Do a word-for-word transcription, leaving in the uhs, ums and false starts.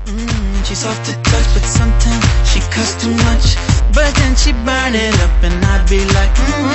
Mm, she's soft to touch, but sometimes she cuss too much. But then she burn it up and I'd be like, mm,